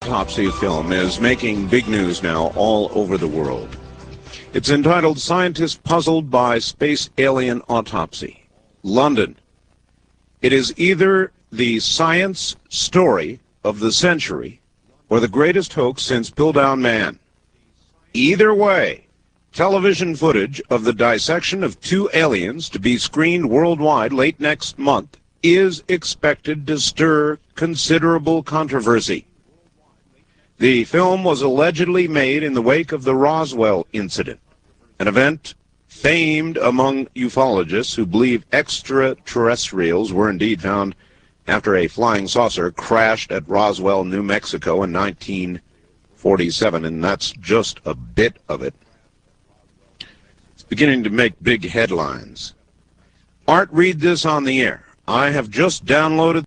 autopsy film is making big news now all over the world. It's entitled Scientists Puzzled by Space Alien Autopsy. London. It is either the science story of the century or the greatest hoax since Piltdown Man. Either way, television footage of the dissection of two aliens to be screened worldwide late next month is expected to stir considerable controversy. The film was allegedly made in the wake of the Roswell incident, an event famed among ufologists who believe extraterrestrials were indeed found after a flying saucer crashed at Roswell, New Mexico in 1947, and that's just a bit of it. It's beginning to make big headlines. Art, read this on the air. I have just downloaded